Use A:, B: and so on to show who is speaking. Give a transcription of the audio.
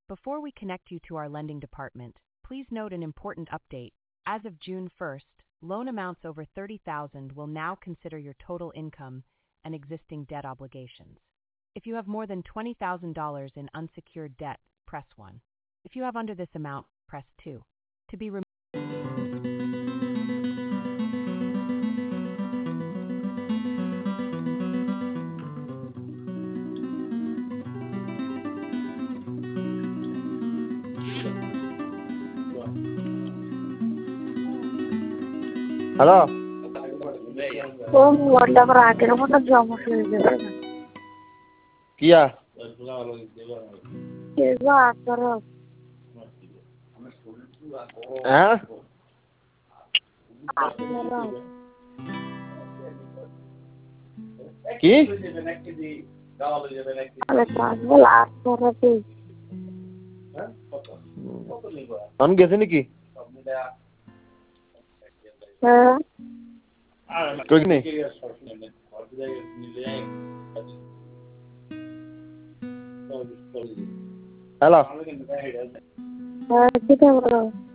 A: Before we connect you to our lending department, please note an important update. As of June 1st, loan amounts over $30,000 will now consider your total income and existing debt obligations. If you have more than $20,000 in unsecured debt, press 1. If you have under this amount, press 2. To be
B: Hello?
C: whatever I can, what a job of yours.
B: Kia?
C: Yes, after
B: Huh? Ki? हम कैसे नहीं की कुछ नहीं hello